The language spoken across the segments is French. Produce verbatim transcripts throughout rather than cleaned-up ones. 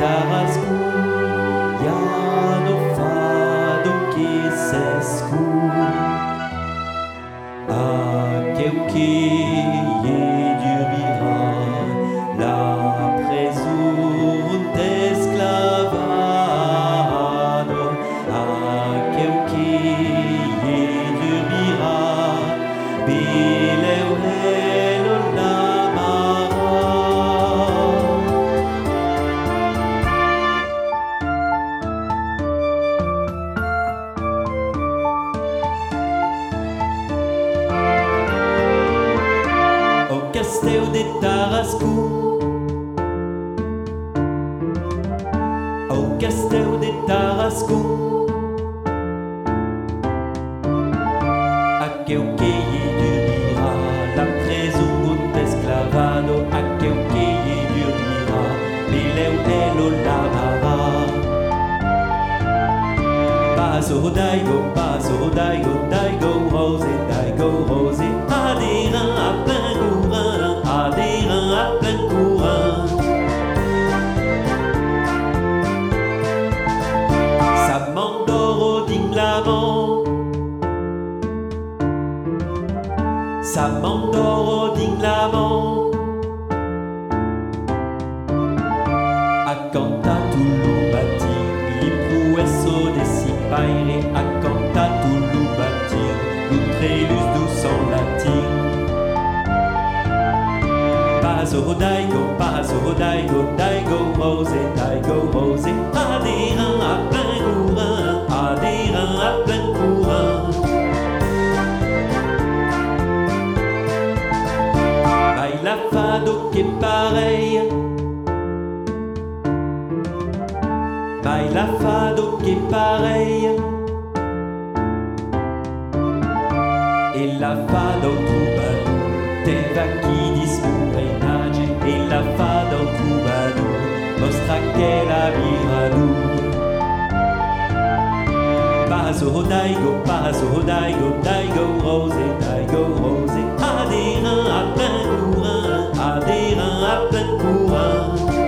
tarascu, iano fado che sescu. Aquel que durera la prison d'esclavado, aquel que durera bileuelo l'amara. Au castell de Tarascu, au castell de Tarascu, aquel que durera la prison d'esclavado, aquel que durera bileuelo l'amara. Paso daigo, paso daigo, daigo rose, daigo rose, adira à plein courant, adira à plein courant. Ça m'endort din l'amant, ça m'endort din l'amant. A canta tulu batir, li pruesso de si paire, a canta tulu batir, l'utrelus du son latin. Paso daigo, paso daigo, daigo rose, daigo rose, adira à plein courant, adira à plein courant. Baila fado que pareil, baila fado que pareil. Et la fado troubadour, te vacchidis murenage, et la fado troubadour, mostra che la viradu. Paso daigo, paso daigo, daigo rose, daigo rose, adira à plein courant, adira à plein courant.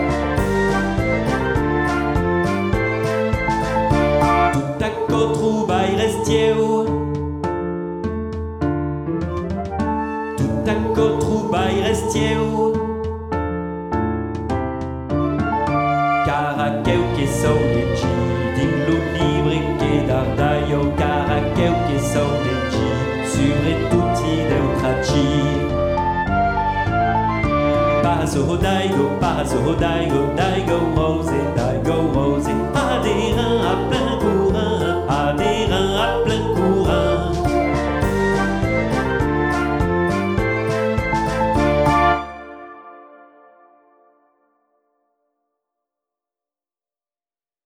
Tout à côté troubaille restieu, tout à côté troubaille restieu. Caraqueu que sou de ti, diglo libre que dardaio, caraqueu que sou de ti, sur et tutti deu traci. Paso daigo, paso daigo, daigo rose, daigo rose, adira